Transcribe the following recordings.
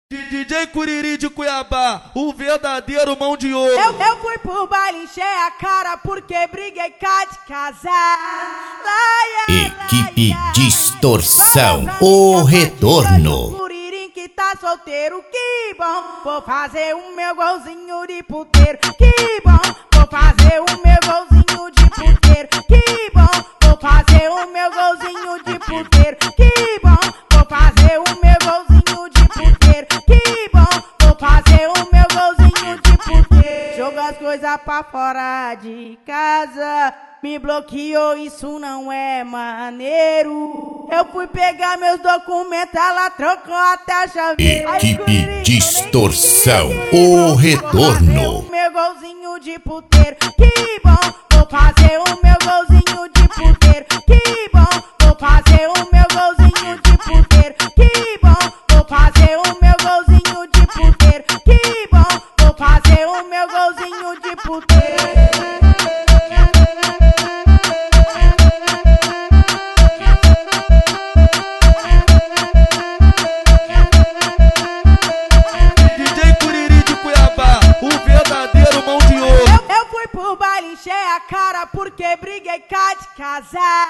DJ Curiri de Cuiabá, o verdadeiro mão de ouro. Eu fui pro baile, encher a cara porque briguei cá de casar. Equipe Distorção, o retorno. Curirim que tá solteiro, que bom. Vou fazer o meu golzinho de puteiro, que bom. Vou fazer o meu golzinho de puteiro, que bom. Vou fazer o meu golzinho de puteiro, que bom. Vou fazer o meu golzinho de puteiro, que bom. Vou fazer o meu golzinho de puteiro. Jogo as coisas pra fora de casa, me bloqueou, isso não é maneiro. Eu fui pegar meus documentos, ela trocou até a chave. Equipe Distorção, o retorno. O meu golzinho de puteiro, que bom. Vou fazer o meu golzinho de puteiro, que bom. Vou fazer o meu golzinho de puteiro, que bom. Vou fazer o meu golzinho de puteiro, que bom. Vou fazer o meu golzinho de puteiro. Porque briguei cá de casar.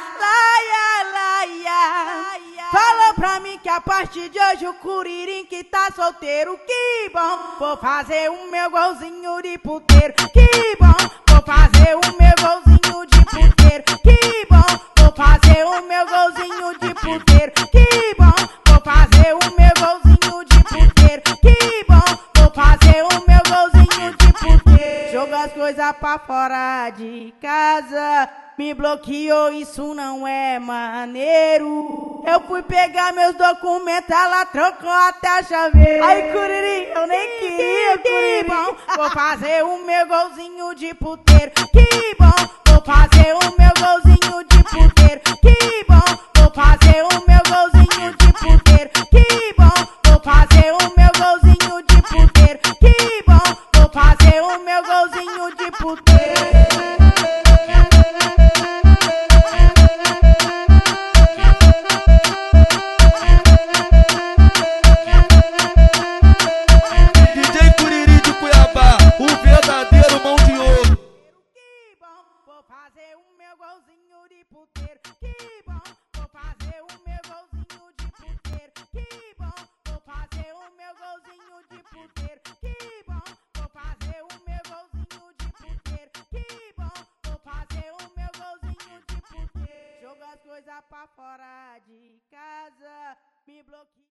Falou pra mim que a partir de hoje o Curirim que tá solteiro, que bom. Vou fazer o meu golzinho de puteiro, que bom. Vou fazer o meu golzinho de puteiro, que bom. Vou fazer o meu golzinho de puteiro, que bom. Vou fazer o meu golzinho de puteiro, que bom. Vou fazer o meu golzinho de puteiro. Jogo as coisas pra fora de casa, me bloqueou, isso não é maneiro. Eu fui pegar meus documentos, ela trocou até a chave. Ai, Curirim, eu nem queria, Curirim. Vou fazer o meu golzinho de puteiro, que bom. Vou fazer o meu golzinho de puteiro, que